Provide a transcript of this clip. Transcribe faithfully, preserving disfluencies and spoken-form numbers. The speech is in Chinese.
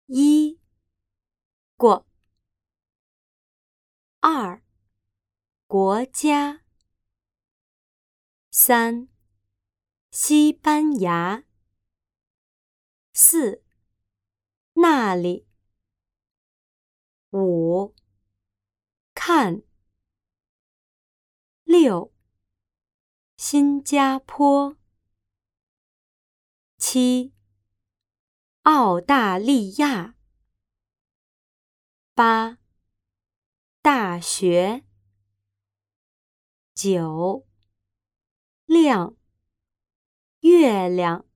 一过。二国家。三西班牙。四那里。五看。六新加坡。七澳大利亚。八大学。九亮月亮。